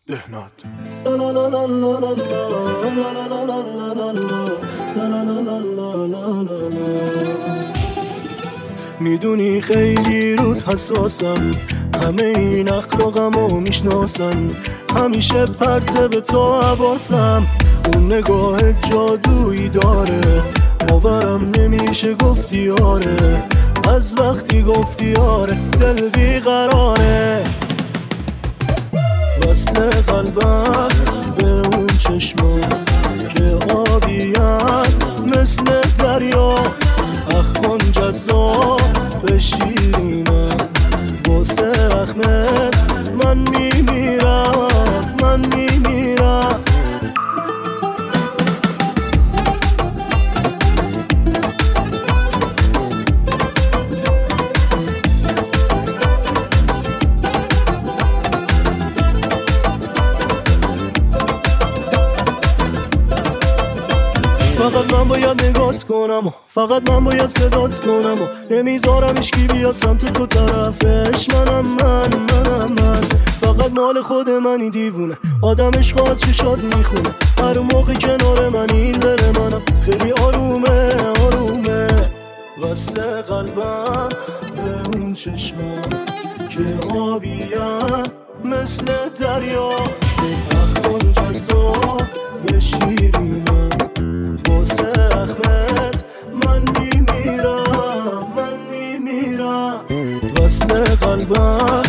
دهنات. میدونی خیلی رود حساسم، همه این اخلاقمو میشناسن، همیشه پرته به تو حواسم. اون نگاه جادویی داره، باورم نمیشه گفتی آره، از وقتی گفتی آره دل بیقراره. وصل قلبم به اون چشما که آبیان مثل دریا، اخوان جذاب به شیرینم، واسه احمد من میمیرم، من میمیرم. فقط من باید نگات کنم و فقط من باید صدات کنم و نمیذارم اشکی بیاد سمت تو طرفش. منم فقط مال خود منی دیوونه، آدم عشق از چشات میخونه، هر موقع کنار من این دل منم خیلی آرومه آرومه. وصل قلبم به اون چشما که آبیم مثل دریا، اخوان جذاب به شیرینم، واسه احمد من میمیرم، من میمیرم. وصل قلبم